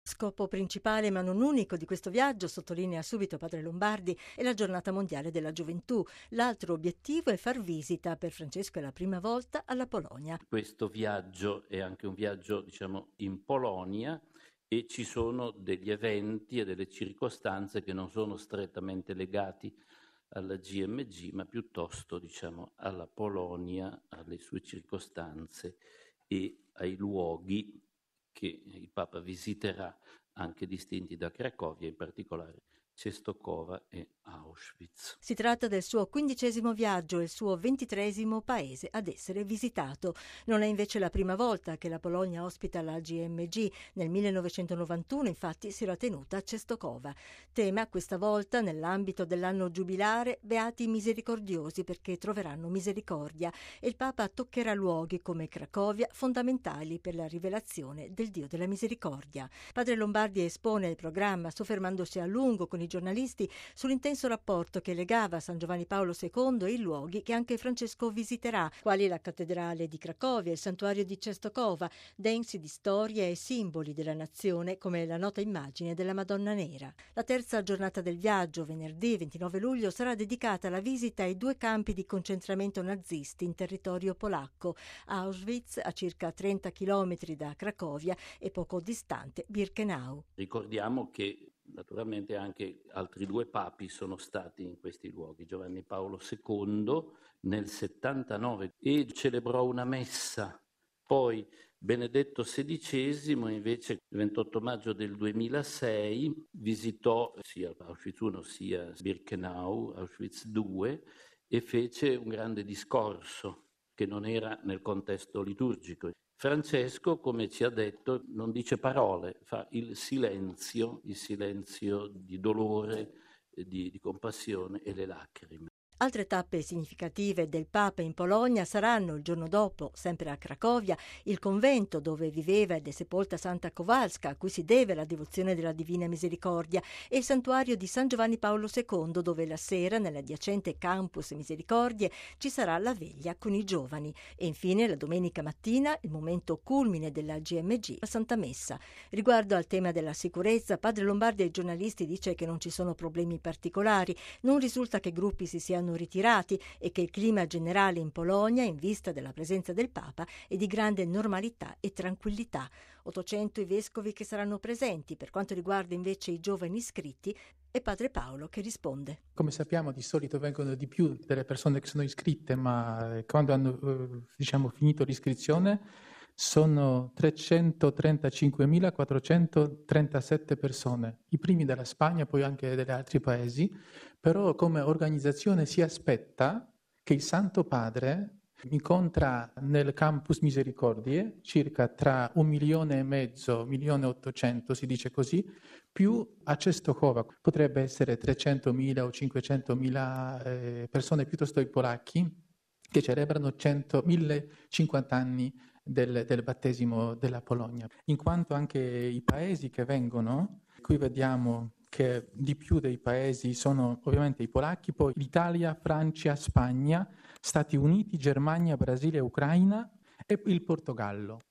Scopo principale, ma non unico, di questo viaggio, sottolinea subito padre Lombardi, è la Giornata Mondiale della Gioventù. L'altro obiettivo è far visita, per Francesco è la prima volta, alla Polonia. Questo viaggio è anche un viaggio, in Polonia, e ci sono degli eventi e delle circostanze che non sono strettamente legati alla GMG, ma piuttosto, alla Polonia, alle sue circostanze e ai luoghi che il Papa visiterà, anche distinti da Cracovia, in particolare Cestokova e Auschwitz. Si tratta del suo 15° viaggio e il suo 23° paese ad essere visitato. Non è invece la prima volta che la Polonia ospita la GMG. Nel 1991, infatti, si era tenuta a Cestokova. Tema questa volta, nell'ambito dell'anno giubilare, Beati i misericordiosi, perché troveranno misericordia, e il Papa toccherà luoghi come Cracovia, fondamentali per la rivelazione del Dio della misericordia. Padre Lombardi espone il programma, soffermandosi a lungo con i giornalisti sull'intenso rapporto che legava San Giovanni Paolo II e i luoghi che anche Francesco visiterà, quali la cattedrale di Cracovia e il santuario di Cestokova, densi di storie e simboli della nazione, come la nota immagine della Madonna Nera. La terza giornata del viaggio, venerdì 29 luglio, sarà dedicata alla visita ai 2 campi di concentramento nazisti in territorio polacco, Auschwitz, a circa 30 chilometri da Cracovia, e poco distante Birkenau. Ricordiamo che naturalmente anche altri 2 papi sono stati in questi luoghi. Giovanni Paolo II nel 79 e celebrò una messa. Poi Benedetto XVI invece il 28 maggio del 2006 visitò sia Auschwitz I sia Birkenau, Auschwitz II, e fece un grande discorso che non era nel contesto liturgico. Francesco, come ci ha detto, non dice parole, fa il silenzio di dolore, di compassione e le lacrime. Altre tappe significative del Papa in Polonia saranno il giorno dopo, sempre a Cracovia, il convento dove viveva ed è sepolta Santa Kowalska, a cui si deve la devozione della Divina Misericordia, e il santuario di San Giovanni Paolo II, dove la sera, nell'adiacente Campus Misericordie, ci sarà la veglia con i giovani. E infine, la domenica mattina, il momento culmine della GMG, la Santa Messa. Riguardo al tema della sicurezza, padre Lombardi ai giornalisti dice che non ci sono problemi particolari, non risulta che gruppi si siano ritirati e che il clima generale in Polonia, in vista della presenza del Papa, è di grande normalità e tranquillità. 800 i vescovi che saranno presenti. Per quanto riguarda invece i giovani iscritti, è padre Paolo che risponde. Come sappiamo, di solito vengono di più delle persone che sono iscritte, ma quando hanno finito l'iscrizione sono 335.437 persone, i primi della Spagna, poi anche degli altri paesi, però come organizzazione si aspetta che il Santo Padre incontra nel Campus Misericordie circa tra 1,5 milioni, 1.800.000, si dice così, più a Cestokova. Potrebbe essere 300.000 o 500.000 persone, piuttosto i polacchi, che celebrano 1.050 anni del battesimo della Polonia. In quanto anche i paesi che vengono, qui vediamo che di più dei paesi sono ovviamente i polacchi, poi l'Italia, Francia, Spagna, Stati Uniti, Germania, Brasile, Ucraina e il Portogallo.